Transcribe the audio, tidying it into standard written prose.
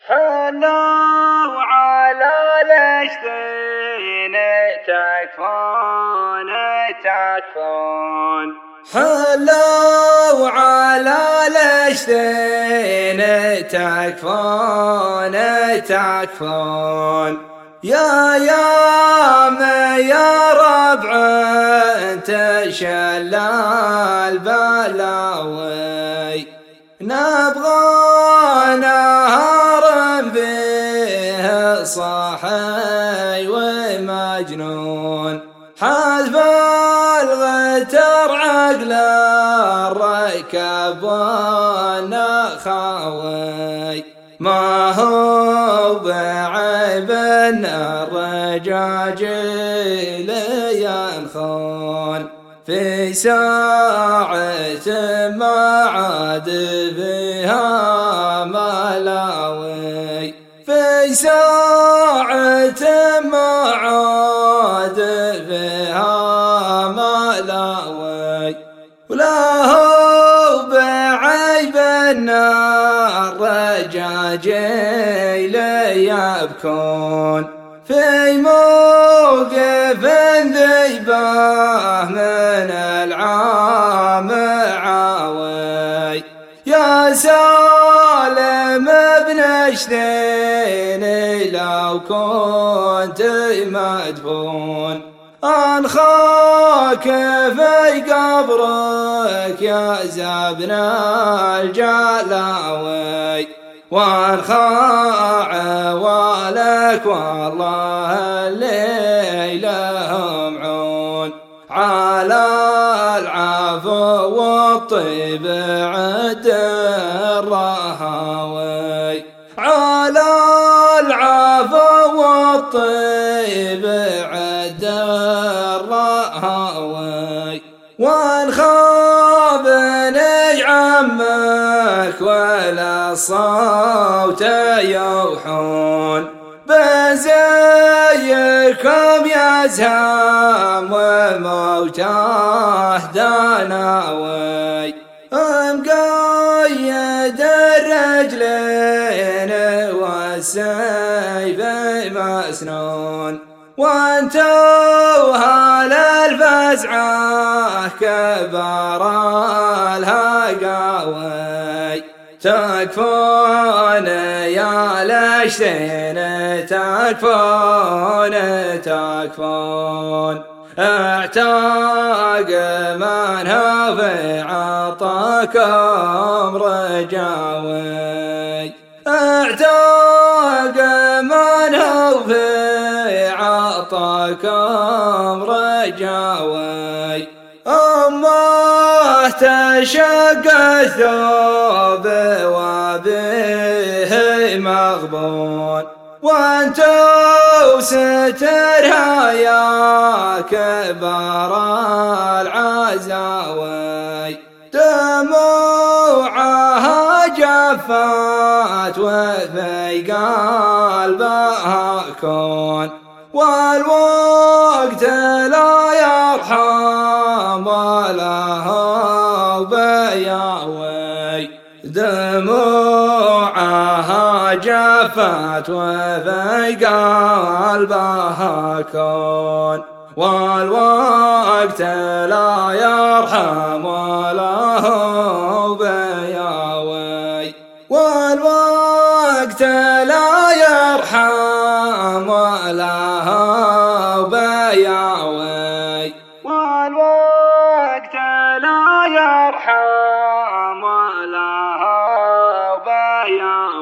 حلوا على الاشتين تكفون حلوا على الاشتين تكفون يا ربع تشلى البلاوي نبغى نهار به صاحي ومجنون حذف الغتر عقل الركب والنخاوي ما هو بعيب الرجاجيل ينخون في ساعة ما عاد بها ملاوي في ساعة ما عاد بها ملاوي ولا هو بعيب الرجاجيل يبكون في موقف ذيبه من العام عاوي يا سالم ابن شتين لو كنت مدفون أنخاك في قبرك يا زبن الجلاوي وانخاع ولك والله اللي لهم عون على العفو والطيب عد الرهاوي على العفو والطيب عد الرهاوي وان خاب عمك ولا صوت يوحون بزيكم يا زهم وموتاه دناوي مقيد الرجلين والسيف مسنون وانتو هال الفزعه كبار الهقاوي تكفون يا الاشتين تكفون اعتاق من هو في عطاكم رجاوي اعتاق من هو في عطاكم رجاوي أمه تشق الثوب وبه مغبون وانتو سترها يا كبار العزاوي دموعها جفات وفي قلبها كون والوقت لا يرحم ولا هو بياوي دموعها جفت وفي قلبها كون والوقت لا يرحم ولا هو بياوي والوقت لا يرحم ولا هو بياوي والوقت لا يرحم ولا هو بياوي